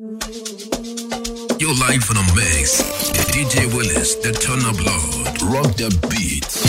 You're live on a mix. DJ Willis, the turn up loud. Rock the beats.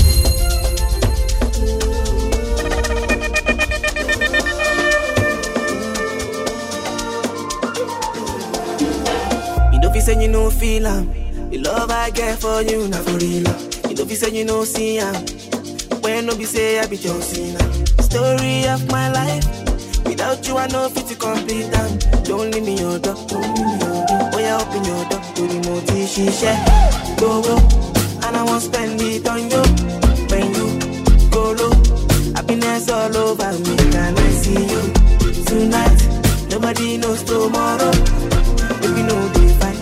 You know if you say you know feel am, the love I get for you not for real. You know if you say you know see am, when no be say I be John Story of my life. Without you, I know fit to complete them. Don't leave me your door, don't leave me your door. Oh, yeah, open your door, do the multi she share. Go, and I won't spend it on you. When you go low, happiness all over me. Can I see you tonight? Nobody knows tomorrow. If you know they fight,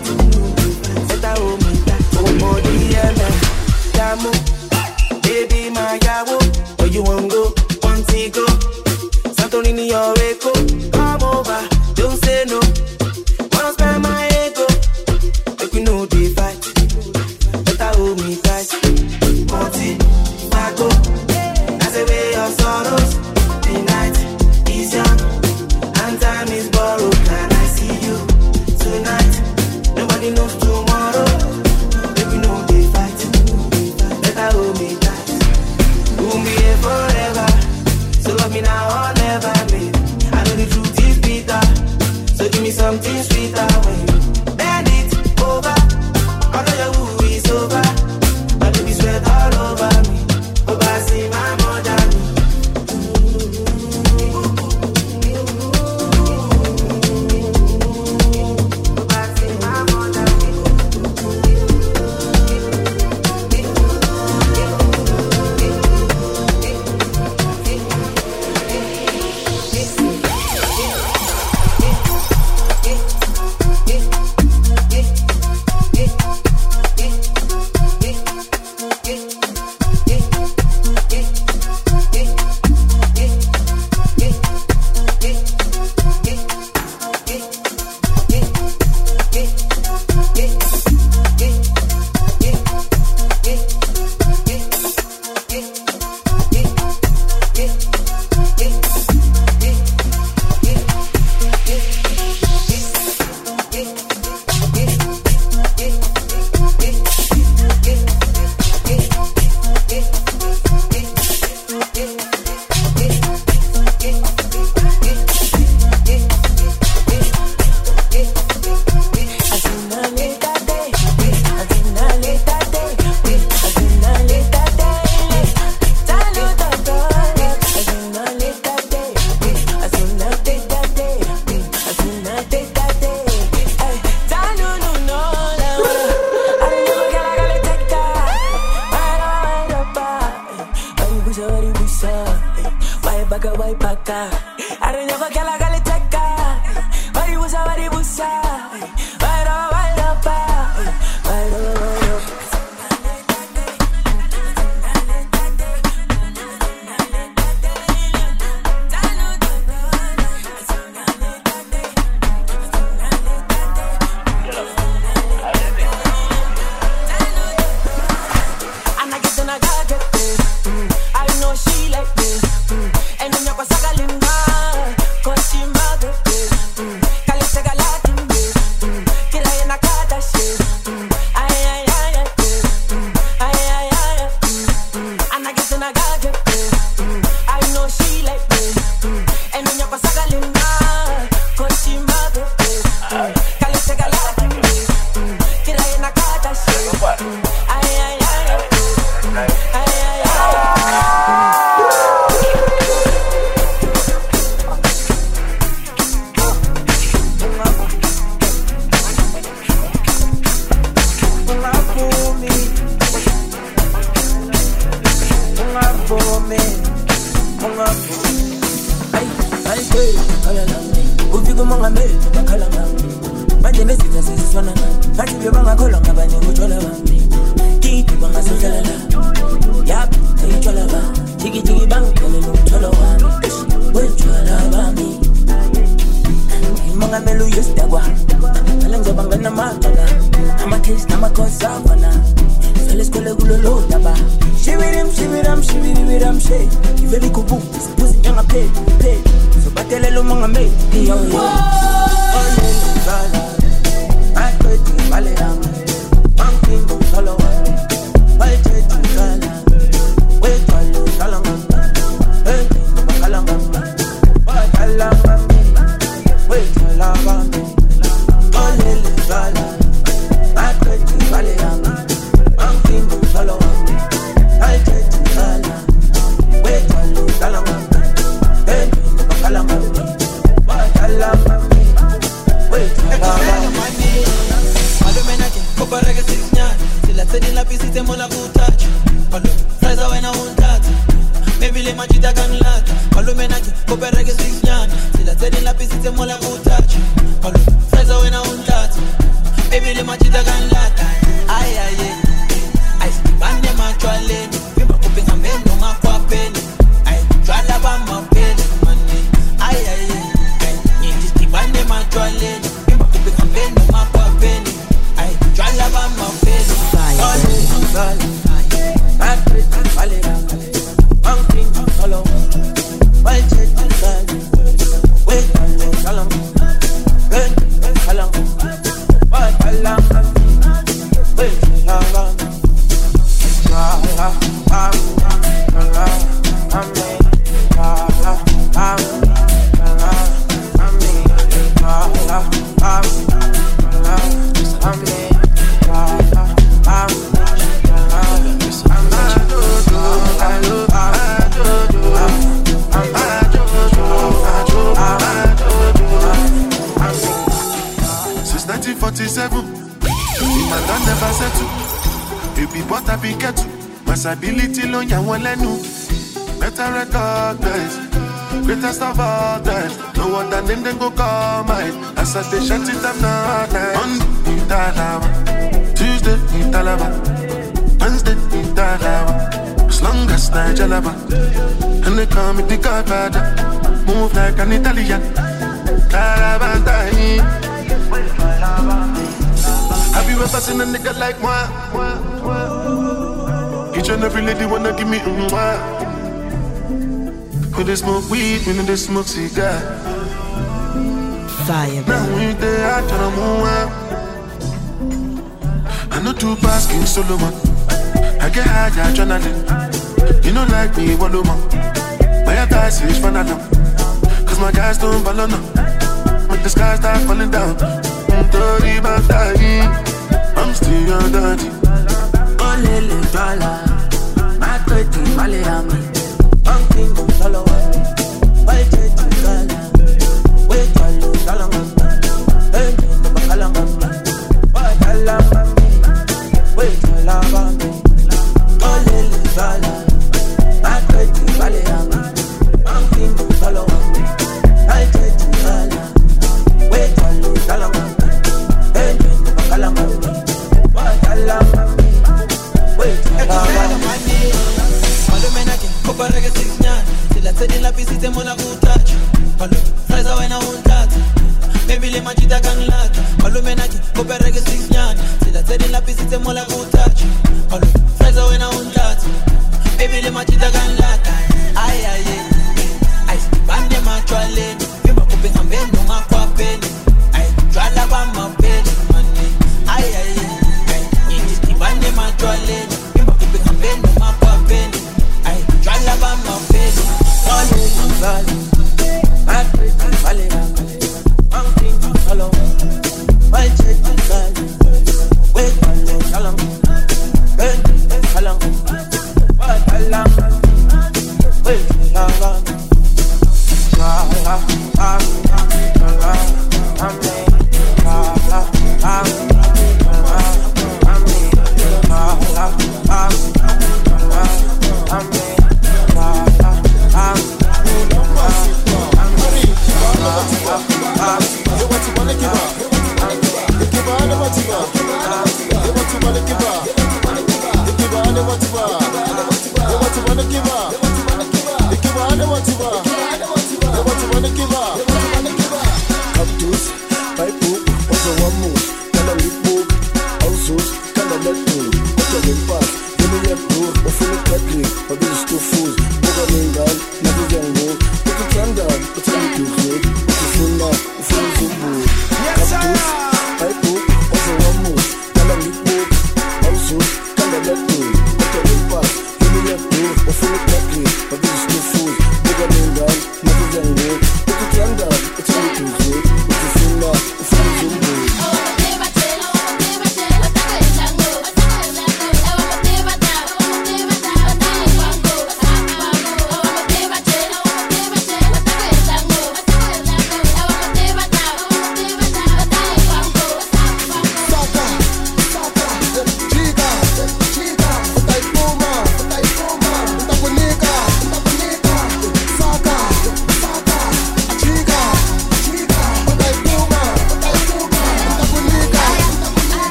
set a home in that. Oh, more DMM, Damo, baby, my yawo. Where you won't go, want to go. Don't need your echo. Come over, don't say no. Wanna spend my ego. Make we know the fight. Better hold me tight. Multi, Taco. That's the way of sorrows. The night is young and time is borrowed. Can I see you tonight? Nobody knows tomorrow. Make we know the fight. Better hold me tight. We'll be here forever. So love me now or never, baby. I know the truth is bitter. So give me something sweeter when you bend it over. All of your woo is over. My baby sweat all over me. Over I see my mother. So batele lo mga me, yo yo. pisite mola kutacha. Fraza wena untata. Maybe le machita kanlata. Palumenaki, koperege sisnyana. Sila tedi la pisite mola kutacha. Fraza wena untata. Maybe le machita kanlata. Ay, ay, ay. Ay, bande machwaleni. Pimba kupinga mendo makwapeni. Ay, chwala ba mapeni. Ay, ay, ay. Ay, nyingi bande machwaleni. Pimba kupinga mendo makwapeni. Ay, chwala ba mapeni. Ability lo yan won lenu. Better recognize. Greatest of all time. No other name then go call mine. As I they shut it up now. Monday in Talaba. Tuesday in Talaba. Wednesday in Talaba. As long as Nigelaba. And they call me the Godfather. Move like an Italian. Talaba. Have you ever seen a nigga like moi? Each and every lady wanna give me mwah. When they smoke weed, when they smoke cigar. Fire, now we there, I try to move. I know two pass King Solomon. I get high, adrenaline. You know like me, Waloma. My attack is fun alone. Cause my guys don't follow no. When the sky starts falling down, I'm still your daddy. Lele dollar, my pretty Malayami, pumpkin solo one, why take dollar, wait a little dollar, and the Bakalama, what I love me, wait a love me, Lele dollar, my pretty Malayami, pumpkin solo one, why take dollar, wait a little dollar, and the Bakalama, what I love me.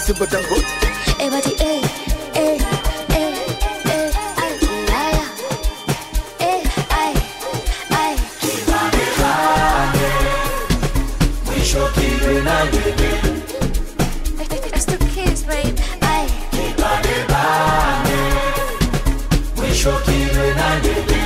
Nancy Batango. Everybody, eh, eh, eh, eh, ay, ay, ay. We show kill na baby. It's the kids, babe. Ay. We show kill na baby.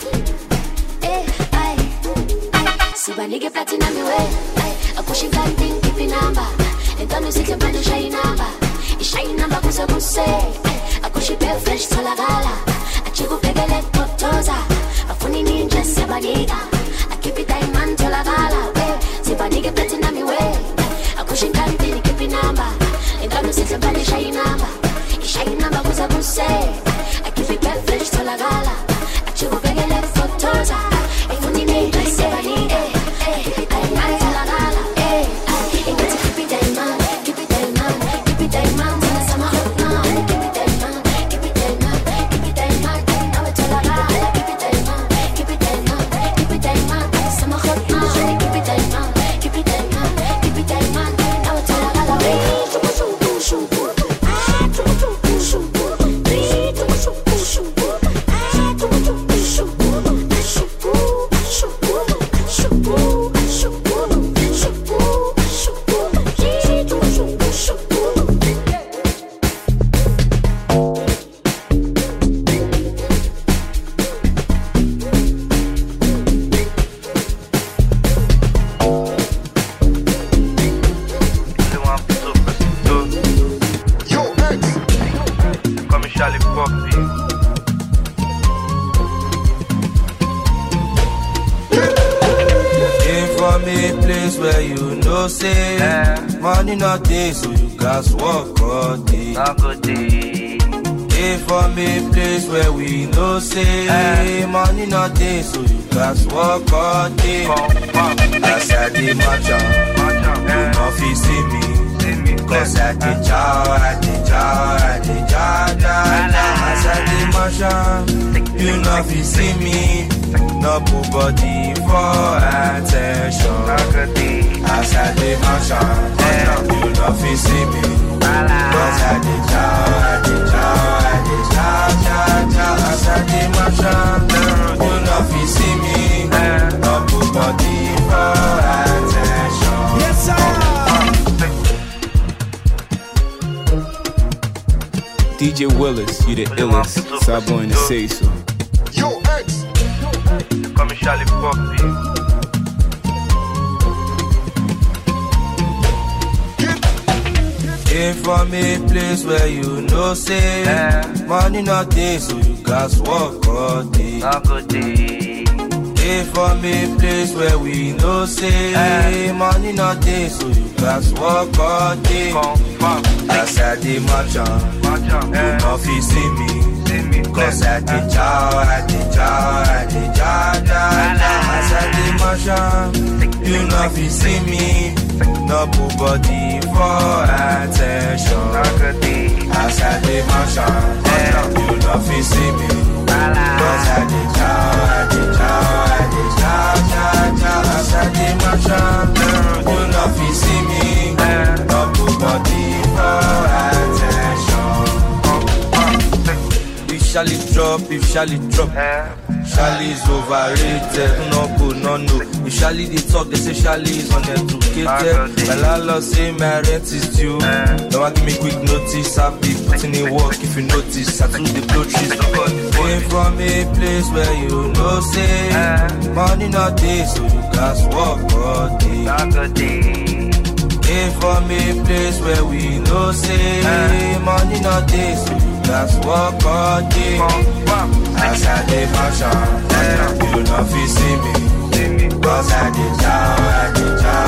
Ay. Sibanike platinum way. Ay, akushi planting keep number. Entonces sí que pone shine number. I shine number kusa kuse. Ay, akushi pe fresh tola gala. Achiku pegele totoza. Afuni ninja sibanika. Keep it diamond tola gala. Sibanike platinum way. Akushi planting keep number. Entonces sí que pone shine number. I shine number kusa kuse. Keep it pe fresh tola gala. Achiku pegele totoza. Afuni ninja sibanika. Money not day, so you guys walk all day. Hey, for me, place where we know say money not day, so you guys walk all day. As I did my job, you know if you see me, cause I did job. As I did my job, you know if you see me, no put body for attention. As I did my job, you know if you see me, cause I did job. As I did my job, you know if you see me, no put body for attention. Yes, sir. DJ Willis, you the illest. Stop going to say so. Yo, X. Come Charlie Poppy. Came from a place where you know say money not day, so you guys walk all day. Came from a place where we know say money not day, so you guys walk all day. As I did my job, you know if you see me, cause I did job. As I did my job, you know if you see me, no put body for attention. As I did my job, you know if you see me, cause I did job. As I did my job, you know if you see me, no put body for attention. If Shally drop, Shally is overrated. No. If Shally they talk, they say Shally is uneducated. My landlord say my rent is due. Don't want give me quick notice. I'll be putting in work if you notice. I do the blow trees. Came from a place where you know say money not day, so you guys walk all day. Came from a place where we know say money not day, so you guys walk all day. As I did my shop, you know if you see me, cause I did job.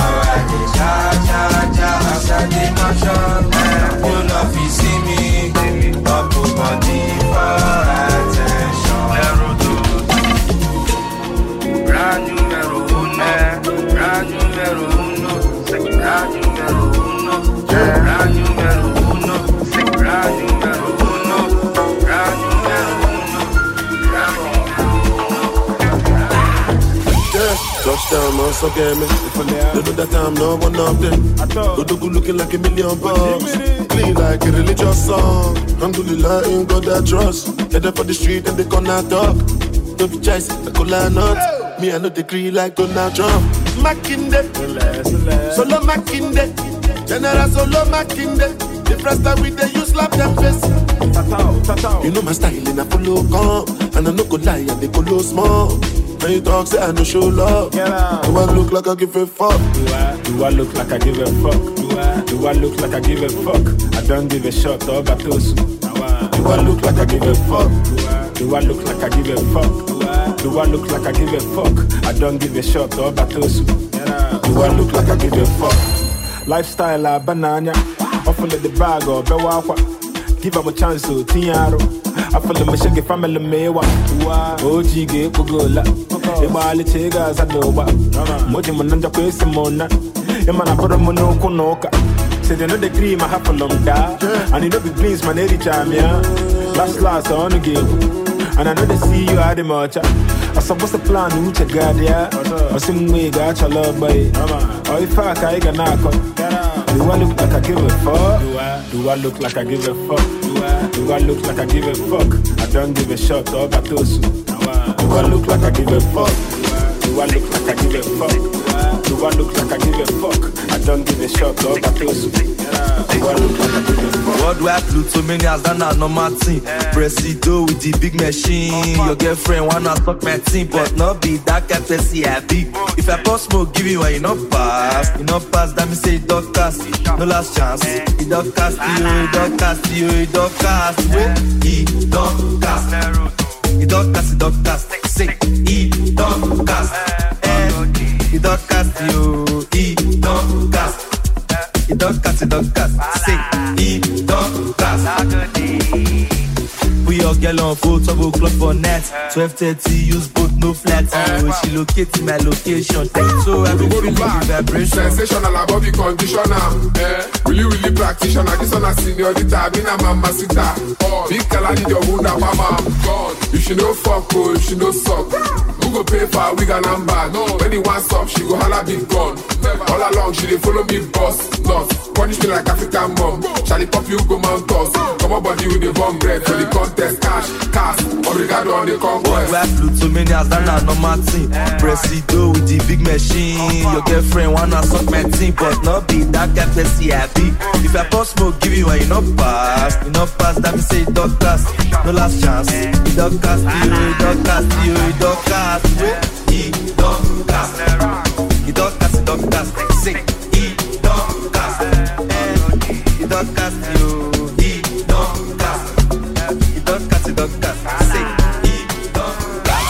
As I did my shop, you know if you see me, don't put body for attention. Brand numero uno. Touchdown, man, so get me. Don't know that I'm not one of them. Odogu looking like $1 million. Clean like a religious song. Alhamdulillah, ain't got that trust. Headed for the street and they gonna talk. Don't be chasing, I could line up. Me, I know the green like Donald Trump. Makinde, solo Makinde. General solo Makinde. The first time we they use slap them face. You know my style in a follow come. And I no go lie and they go low small. When you talk, say I no show love. Do I look like I give a fuck? Do I look like I give a fuck? Do I look like I give a fuck? I don't give a shot or batosu. Do I look like I give a fuck? Do I look like I give a fuck? Do I look like I give a fuck? I don't give a shot or batosu. Do I look like I give a fuck? Lifestyle a banana. Offer the bag or bewakwa. Give up a chance to Tiaro. I feel like my family mewa. OG get Pugola. Ibali Chegas at Doba. Mojimananja Quesimona. Emana Poromono Konoka. Say they know the cream I have for long da. And you know the please my lady chamia. Last on the game. And I know they see you at the mocha. I supposed to plan to reach a guardia. Or some way got your love by. Or if I can knock. Do I look like I give a fuck? Do I look like I give a fuck? Do I look like I give a fuck? I don't give a shot or batosu. Do I look like I give a fuck? Do I look like I give a fuck? Do I look like I give a fuck? I don't give a shot or batosu. Do I look like I give a fuck? Worldwide Pluto many has done a normal thing. Presido with the big machine. Your girlfriend wanna suck my team, but not be that capacity I big. If I pass smoke, give you one, you not pass. You not pass, that me say it don't cast. No last chance. It don't cast you, it don't cast you, it don't cast. Wait, it don't cast. It don't cast, it don't cast. Say, it don't cast. It don't cast you, it don't cast. It don't cast, it don't cast. Say, it don't cast. We all get on full trouble club for net. 12:30, use both no flats. When she locate my location, so I will feel the vibration. Sensational about the conditioner. Really practitioner. This one a seniorita. I mean a mamacita. Big color need your wound up, mama. God, if she no fuck, oh, if she no suck. Who go pay for a wig and number? No. When he wants up, she go holla big gun. All along, she dey follow me boss. Not punish me like African mom. Charlie pop you go mount toss. Come on body with the bomb bread for the contest. Cash, obrigado on the conquest. Worldwide Pluto many has done a normal thing. Presido with the big machine. Your girlfriend wanna suck my team, but not be that capacity I be. If I pass smoke, give you one, you not pass. You not pass, that me say it don't cast. No last chance. It don't cast you, it don't cast you, it don't cast. It don't cast. It don't cast, it don't cast. Say, it don't cast. It don't cast you, it don't cast. It don't cast, it don't cast. Say, it don't cast.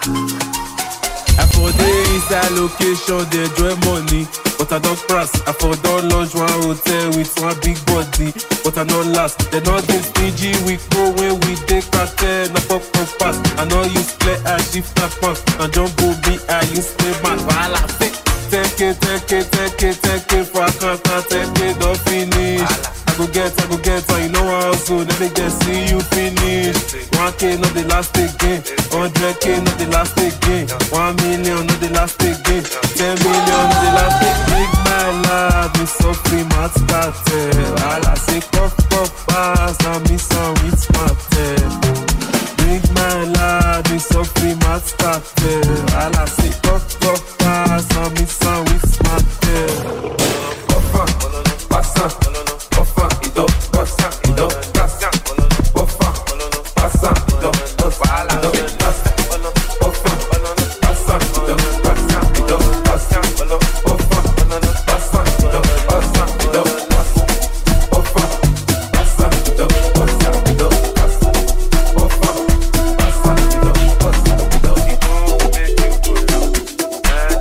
I for the inside location, they enjoy money. But I don't press, I for don't launch one hotel with one big body. But I not last, they not get stingy. We go when we take cartel, na pop pass. I know you play a shift na pump. And don't go be I use play man. Voila, take it, for I can't take it, don't finish. I go get, and you know how so let me get see you finish. 1K not the last again, 100K not the last again, 1 million not the last again, 10 million not the last again. Big my lad, me so free mat started. All I say puff pass, and me some with smarted. Big my lad, me so free mat started. All I say puff pass, and me some with smarted. Passa, passa, ido, passa, ido, passa, passa, passa, ido, passa, ido, passa, passa, passa, ido, passa, ido, passa, passa, ido, passa, ido, passa, ido, passa, ido.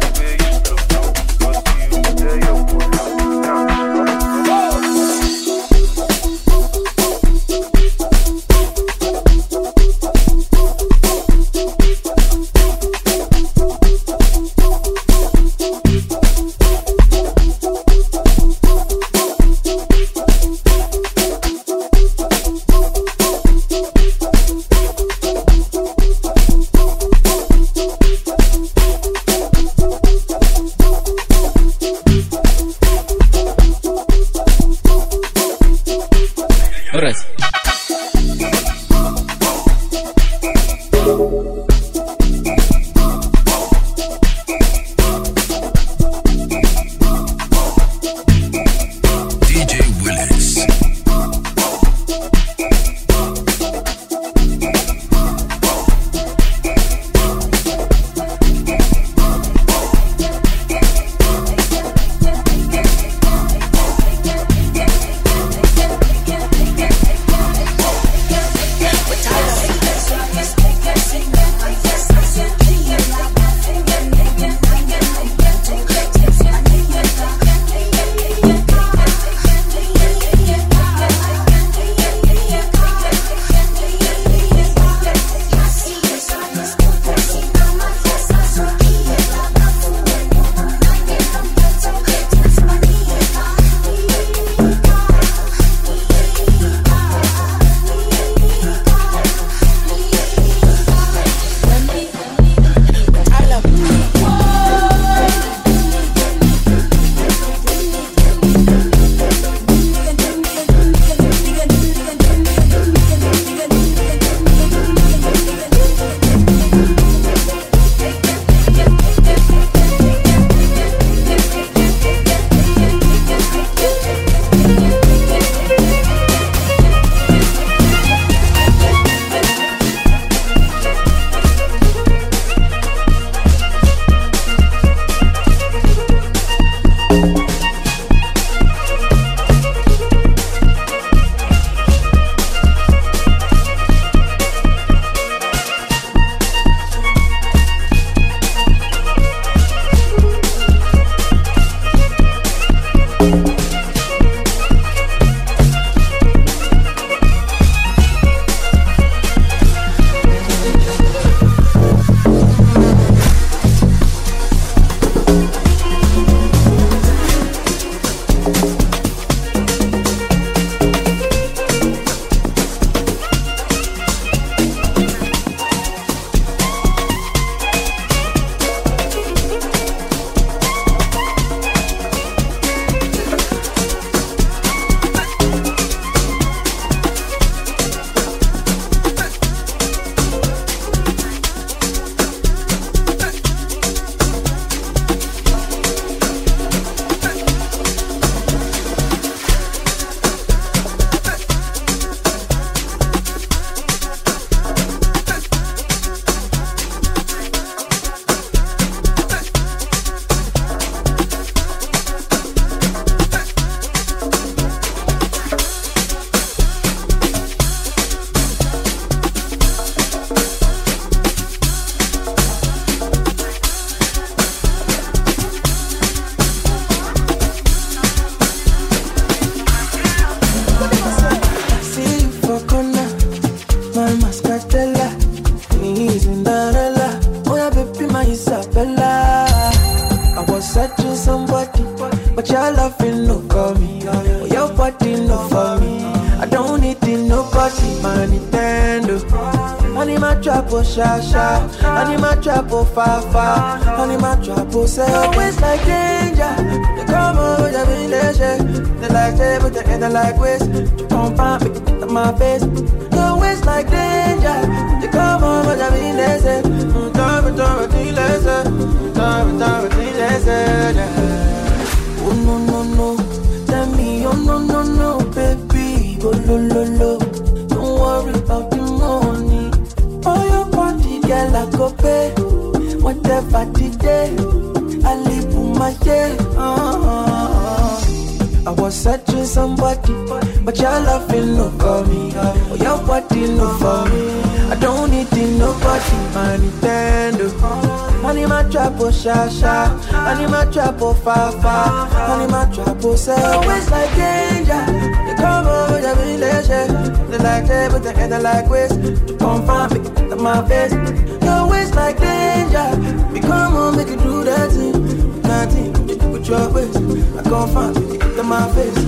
trap, oh, sha, sha. Honey, my trap, oh, fa, fa. Honey, my trap, oh, say. Always like danger. They come over, they be leisure. They like table, they end like waste. You come find me, at my face. Always like danger. They come over, they be leisure. Time, oh, no, no, no. Tell me, oh, no, no, no, baby. Go, lo, lo, lo. Don't worry about the money. Oh, your body, girl, I go pay. Whatever the day, I live for my day. I was searching somebody, but your love ain't no for me. Oh, your body no for me. I don't need nobody, my Nintendo. Honey, my trap, oh, sha, sha. Honey, my trap, oh, fa, fa. Honey, my trap, oh, say. Always like danger. They come over, they be leisure. They like table, they end like waste. You come find me, at my face. You always like danger. We come on, make you do that thing. Nothing, you do with your waist. I come find me, at my face.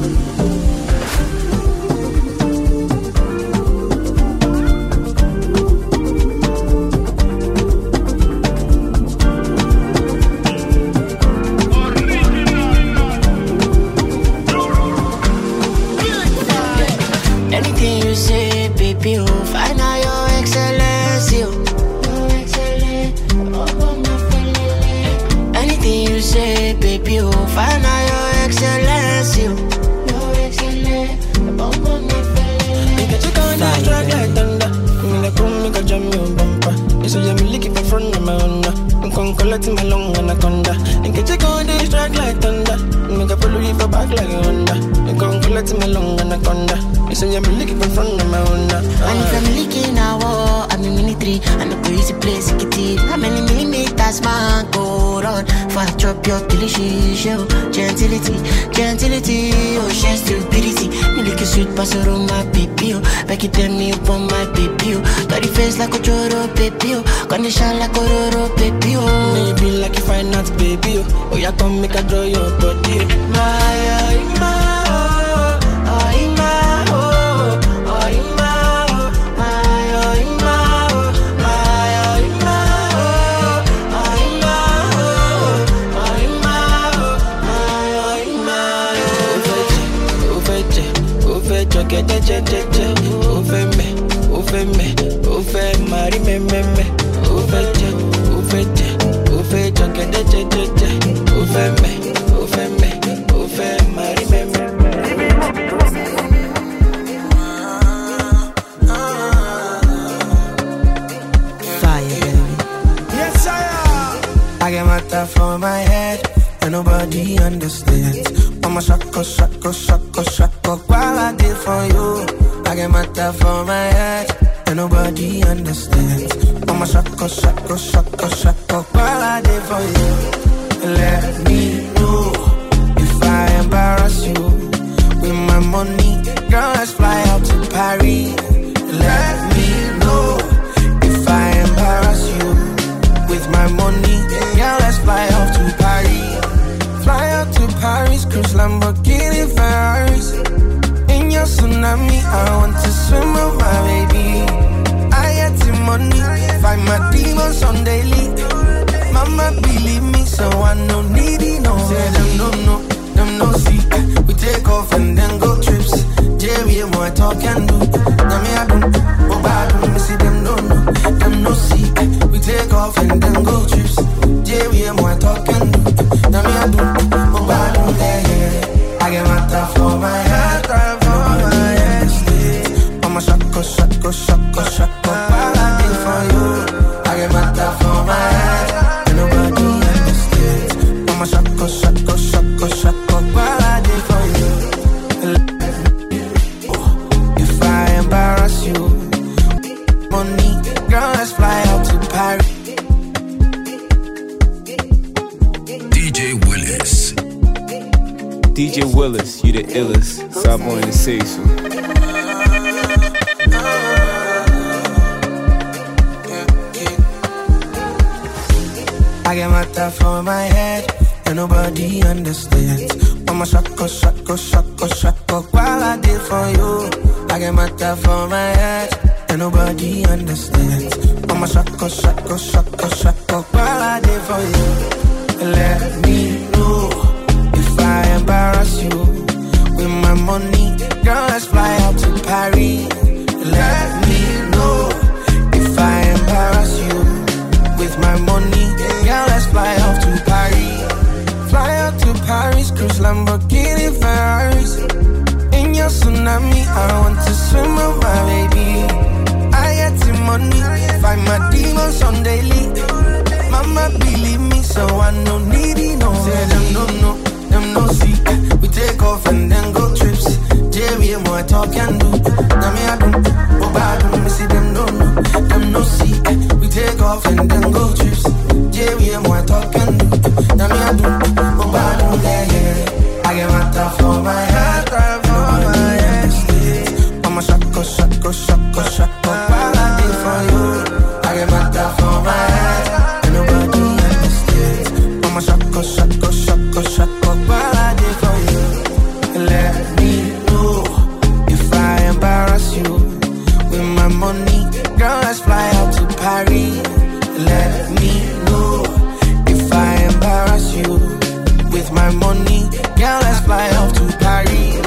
Collecting my long anaconda. And get you going to strike like thunder. Make a follow you for back like a Honda. And come collecting my long anaconda. You say I'm licking from front of my Honda. And if I'm licking now, I'm in military. And the crazy place, get it. How many millimeters, man, go on? For I drop your delicious show. Gentility, gentility, oh, she's stupidity. Me lick a sweet pastor on my baby, oh. Back it tell me up on my baby, oh. Got the face like a choro, baby, oh. Condition like a roro, baby, oh. Maybe like you find out, baby, oh. Oh, yeah, come make a draw your body. I get my stuff for my head, and nobody understands. I'm a shako, shako, shako, shako, while I did for you. I get my stuff for my head, and nobody understands. I'm a shako, shako, shako, shako, while I did for you. Let me know if I embarrass you with my money. Girl, let's fly out to Paris. Let me know if I embarrass you with my money. Girl, let's fly out to Paris. Fly out to Paris, cruise Lamborghini Ferraris. In your tsunami, I want to swim with my baby. I get the money, find my demons on daily. Mama believe me, so I no need it, no. Say them no, no, them no see. We take off and then go trips. Jerry and more talk and do. Now me I do, oh bad, me see them no, no, them no see. We take off and then go trips. Jerry and more talk and do. Now me I do, oh bad, yeah, yeah. I get my stuff for my head, for my head. I'm a shako, shako, shako, shako. All I did for you. I get my stuff for my head, and nobody understands. I'm a shako, shako, shako, shako. All I did for you. If I embarrass you, money, girl, let's fly out to Paris. DJ Willis. DJ Willis, you the illest. Sabo and say so. I get my stuff for my head, and nobody understands. I'm a shako, shako, shako, shako. While I did for you, I get my stuff for my head, and nobody understands. Mama shako, shako, shako, shako, while I did for you. Let me know if I embarrass you with my money. Girl, let's fly out to Paris. Let me know if I embarrass you with my money. Girl, let's fly out to Paris. Fly out to Paris, cruise Lamborghini Ferraris. In your tsunami, I want to swim with my baby. I get the money, find my demons on daily. Mama believe me, so I no needy no. Say them no no, them no see. We take off and then go trips. Jerry and more talk and do. Now me I do, oh bad do. Me see them no no, them no see. We take off and then go trips. Jerry and more talk and do. Now me I do, oh bad do. Yeah yeah. I get my top for my head, time for my head. Mama shako shako shako shako, while I did for you. I get my top for my head. Shako, shako, shako, shako, while I did for you. Let me know if I embarrass you with my money. Girl, let's fly out to Paris. Let me know if I embarrass you with my money. Girl, let's fly out to Paris.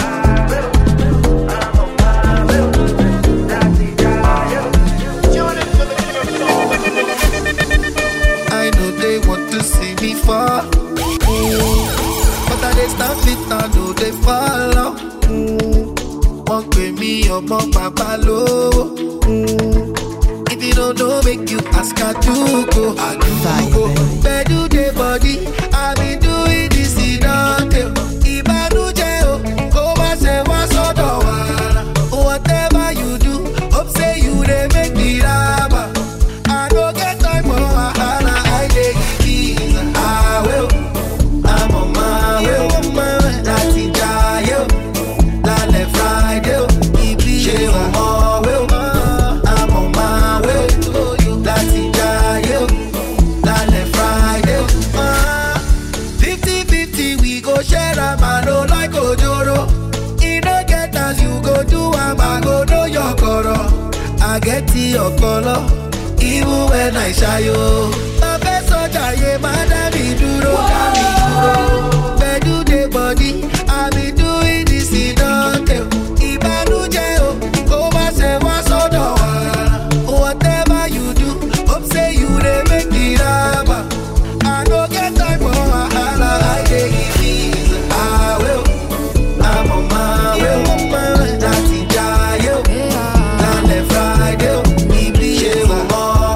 I know they want to see me fall, but I they stop it, I know they follow. Won't pay me or more papa low. If you don't know, make you ask her to go. I do go. Where do they body? I been doing this in Dante. Ibanu Jeo, over say what's whatever you do, hope say you they make me rubber. I don't get time for I take it. I will. I'm on my way. That's it, yo. Lale Friday, Ibi, I'm on my way. That's it, yo. Lale Friday, 50-50, we go share a man, like Ojoro. You don't get as you go do, I go know your color. I get to your color, even when I shy you. My best soldier, yeah, madam, duro. Where do they body? I be doing this in Dante. Ibanu Jeo, over say what's whatever you do, hope say you they make the rubber. I don't get time for I take it easy. I will. I'm on my way. That's it, yo. Lale Friday, Ibi, I'm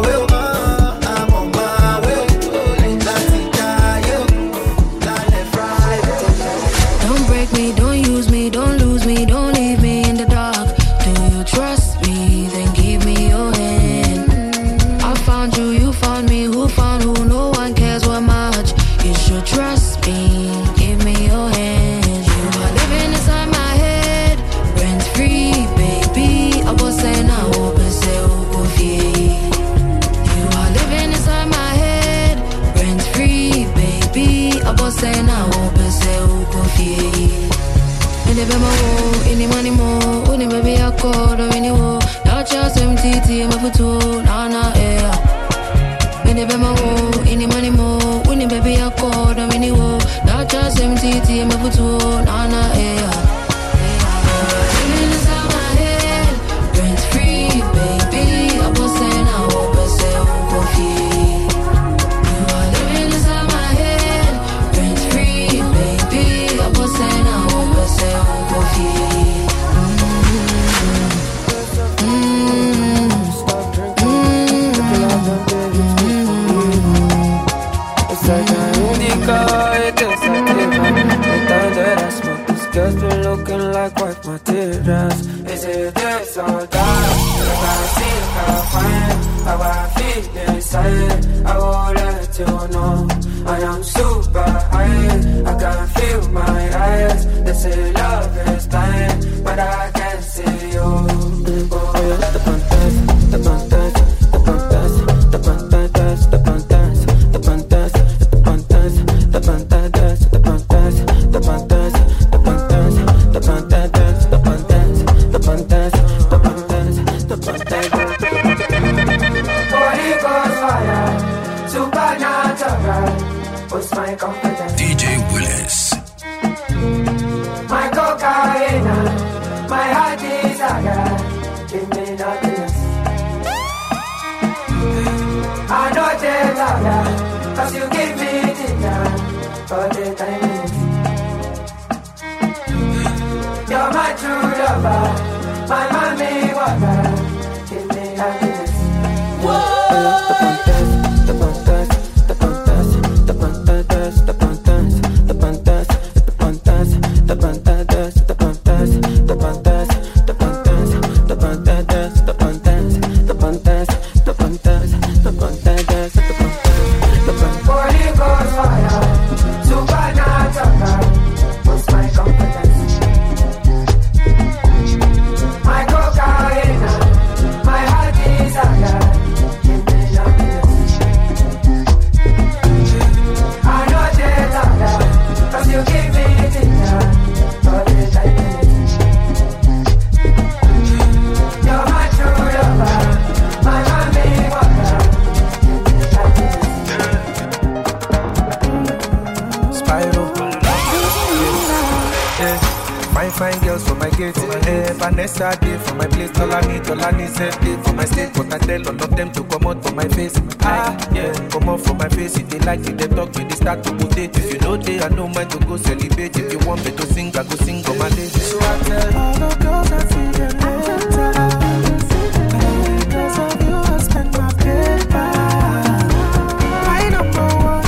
on my way. That's it, yo. Lale Friday. Don't break me, don't use me, don't lose me, don't leave me in the dark. Do you trust me? Then give me your hand. I found you, you found me, who found who? No one cares what much. You should trust me. Give me your hand. You are living inside my head, rent free, baby. I was saying I hope and say you are living inside my head, rent free, baby. I was saying I hope and say any bema any money more, any baby I call or any war. Now just MTT, my photo, Nana air. Any bema any money more, any baby I call or any war. Now just MTT, my photo, Nana air. Living inside my head, rent free, baby. I was saying I hope I say you are living inside my head, rent free, baby. I was saying I hope I say Girls been looking like white materials. Is it this or that? If I see her fine, how I feel inside, I will let you know. I am super high, I can feel my eyes. They say love is blind, but I can't see you. Oh, the pantas, the pantas, the pantas, the pantas, the pantas, the pantas, the pantas, the pantas, the pantas, the pantas. The pantas, the pantas, the pantas, the pantas, the pantas, the pantas. supernatural. What's my confidence? DJ Willis. My cocaine, my heart desire. Give me nothing. I know that, cause you give me dinner for the time. You're my true lover, my mommy water. Give me happiness. Whoa! The pantas, the pantas, the pantas, the pantas, the pantas, the pantas, the pantas, the pantas, the pantas, the pantas, the pantas, the pantas, the pantas, the pantas, the pantas, the pantas, the pantas. Holy Ghost fire, supernatural. What's my confidence? My cocaine, my heart desire. Give me happiness. I know that, cause you give me dinner for the time. You're my true lover, my mommy water. Give me happiness. Spyro. Fine girls for my gate. Vanessa day for my place. Tolani said day for my state. But I tell all of them to come out for my face. Come out for my face. If they like it, they talk when they start to put it. If you know they, I know mind to go celebrate. If you want me to sing, I go sing on my day. So I tell all the girls I see them later. Because of you, I spend my paper. I don't know what.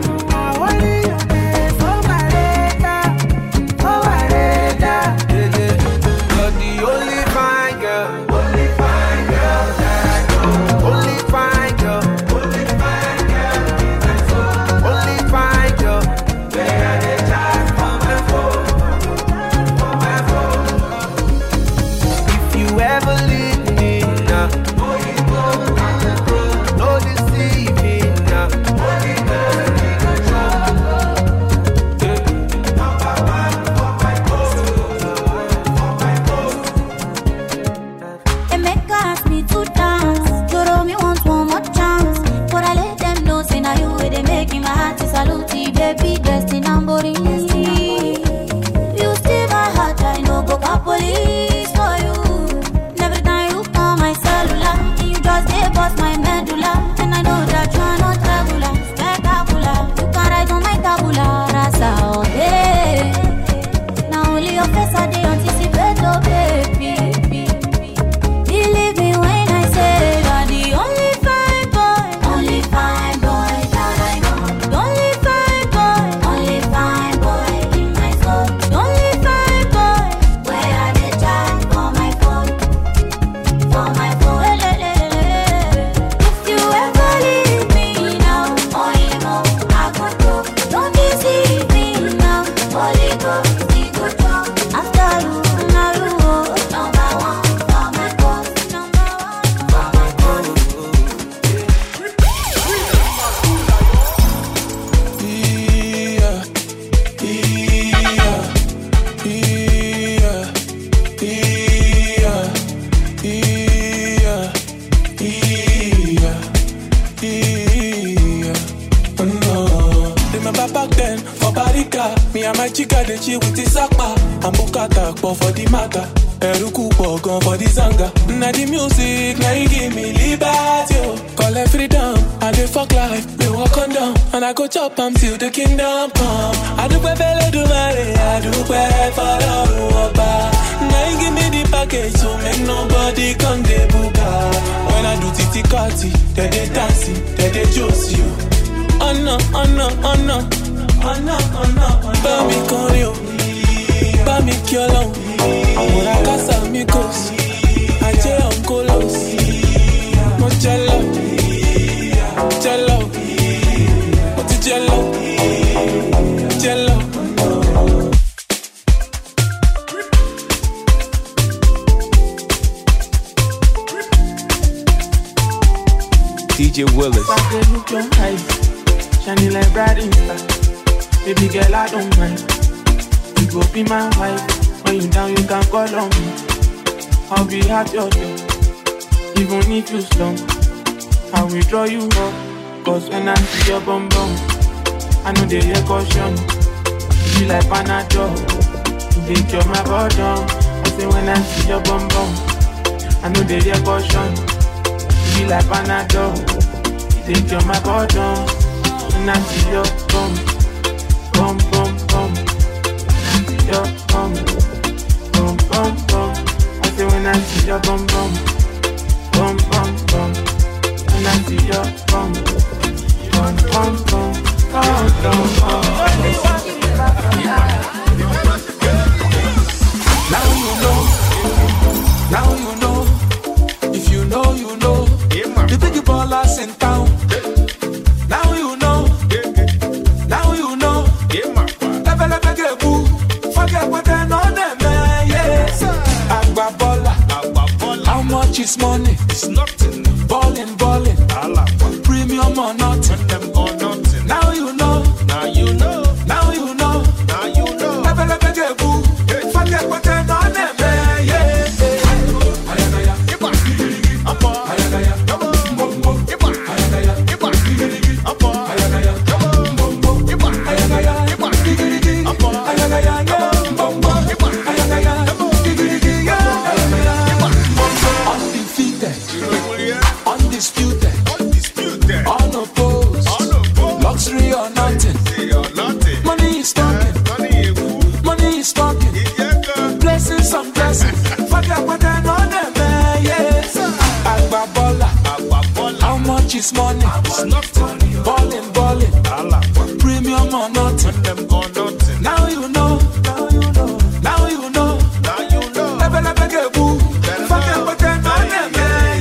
Until the kingdom come, I do better do money, I do better for the now you give me the package, so make nobody come de buga. When I do titi kati, they dancing, they juice you. Oh no, oh no, oh no, oh no, oh no. Bami konyo, bami kyolo. Amora casa amigos, aje onkolos. Mochelo, jello. Jello, jello. DJ Willis. Look your eyes, shining like bright star. Baby girl, I don't mind. You go be my wife. When you down, you can call on me. I'll be at your door, even if you slump. I will draw you up. Cause when I see your bum bum, I know they hear caution. You be like Panadol, you dey cure my bottom. I say when I see your bum bum, I know they hear caution. You be like Panadol, you dey cure my bottom. When I see your bum, bum bum bum, your bum, bum bum bum. I say when I see your bum bum, bum bum bum. When I see your bum, bum bum bum, bum bum bum. Now you know. If you know, you know. The big ballers in town. Now you know. Now you know. Forget what they know them, yes. Agba baller. How much is money? It's nothing. Ballin'. Premium or nothing. Now you know. Now you know. Forget what they know them, yes. Undisputed, unopposed, luxury or nothing. Money is talking, blessings on blessings. Forget what I know them, yes. Agba baller, how much is money? It's nothing. Ballin', premium or nothing. Now you know. Forget what I know them,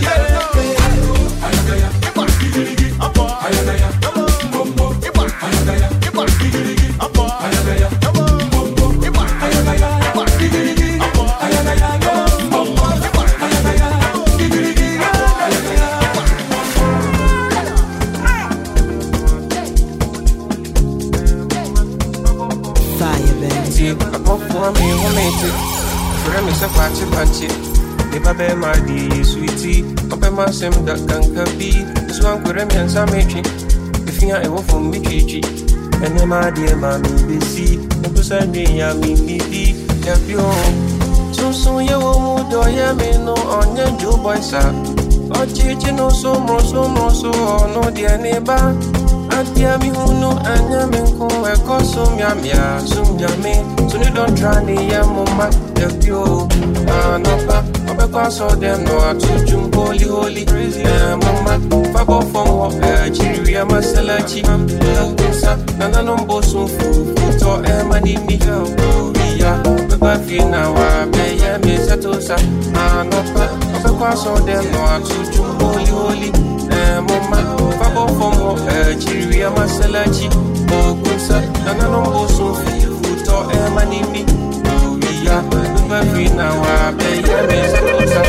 Never be my dear sweetie, up in my sim that can be. This one could remain some making. If you are a wolf from me, Chichi, and then my dear mammy, be see, the person me, I mean, be, help you home. So you won't do, ya may know on your Joe boy, sir. Or Chichi, no so more, no dear neighbor. Auntie, me who know, and Yaminko, a cosum yamia, soon yame. So you don't try the yamma, help you. No, because of them, no, I told you, holy, crazy, mamma, Fabo from Chiria, Masalachi, Nana no bosom, food or Emadimi, Papa Fina, Bayami, Satosa, no, because of them, no, I told you, holy, mamma, Fabo from Chiria, Masalachi, Nana no bosom, food or Emadimi. Papa Fina, Bayami, Satosa.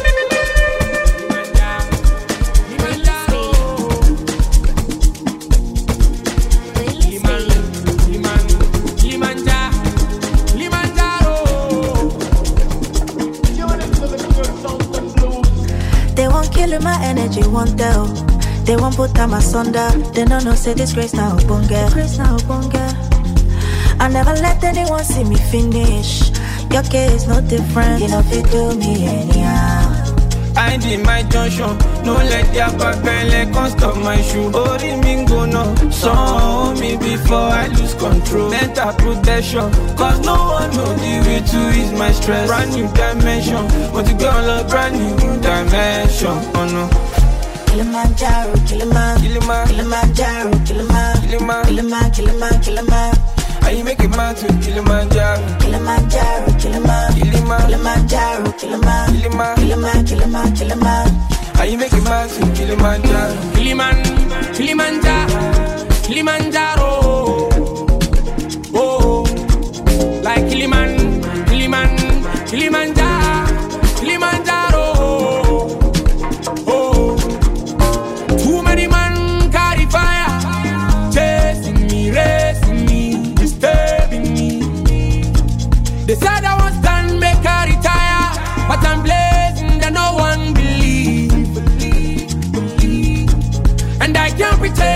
My energy won't tell. They won't put time asunder. They don't know say this grace now bunga. I never let anyone see me finish. Your case no different. You know if you do me anyhow. I did my junction. No let their back belly can't stop my shoe. Ori mingo no. So me before I lose control. Mental protection. Cause no one know the way to ease my stress. Brand new dimension. Want to go on a brand new dimension. Oh no. Kilimanjaro, Kilimanjaro, Kilimanjaro. How you make it man to Kilimanjaro? Kilimanjaro. How you make it man to Kilimanjaro? Kilimanjaro. Oh, like Kilimanjaro. Oh, too many man carry fire, chasing me, racing me, disturbing me. They said I was done, make her retire, but I'm blazing that no one believe. And I can't pretend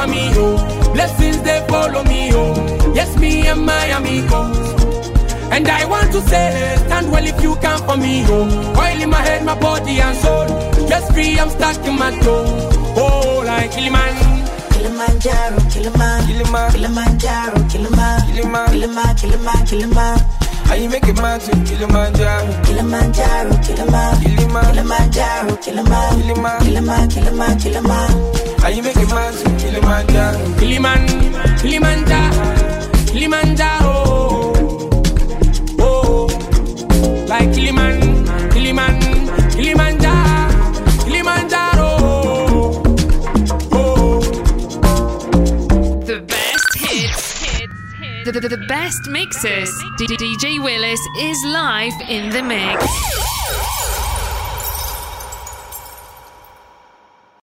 over me, oh. Blessings they follow me, oh. Yes, me and my amigos. And I want to say, stand well if you come for me, oh. Oil in my head, my body and soul. Just free, I'm stuck in my toe. Oh, like Kilimanjaro, Kilimanjaro, Kilimanjaro, Kilimanjaro. How you make it mad to Kilimanjaro? Kilimanjaro, Kilimanjaro, Kilimanjaro. How you make it mad to Kilimanjaro? Kilimanjaro. Oh, like Kilimanjaro. The best hits. The best mixes. DJ Willis is live in the mix.